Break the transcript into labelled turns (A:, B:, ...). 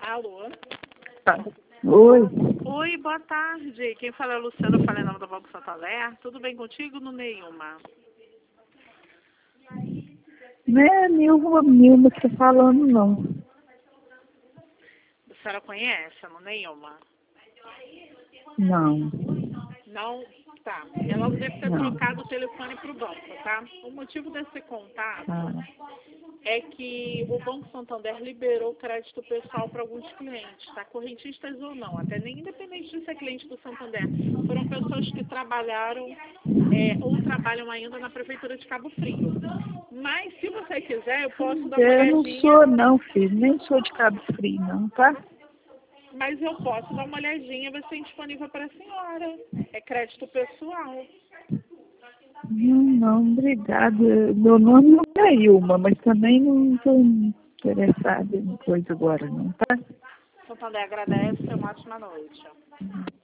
A: Alô?
B: Tá. Oi.
A: Oi, boa tarde. Quem fala é a Luciana, falei em nome do Banco Santander. Tudo bem contigo, no Neilma?
B: Não é Nilma que tá falando, não.
A: A senhora conhece a no Neilma?
B: Não.
A: Não? Tá. Ela deve ter
B: Não.
A: trocado o telefone para o banco, tá? O motivo desse contato
B: Tá.
A: é que o Banco Santander liberou crédito pessoal para alguns clientes, tá? Correntistas ou não, até nem independente de ser cliente do Santander. Foram pessoas que trabalharam ou trabalham ainda na Prefeitura de Cabo Frio. Mas, se você quiser, eu posso dar uma
B: Eu não
A: olhadinha.
B: sou, não, filho. Nem sou de Cabo Frio, não, tá?
A: Mas eu posso dar uma olhadinha, ver se tem disponível para a senhora. É crédito pessoal.
B: Não, obrigada. Meu nome não é Ilma, mas também não estou interessada em coisa agora, não, tá?
A: Santander agradece, uma ótima noite.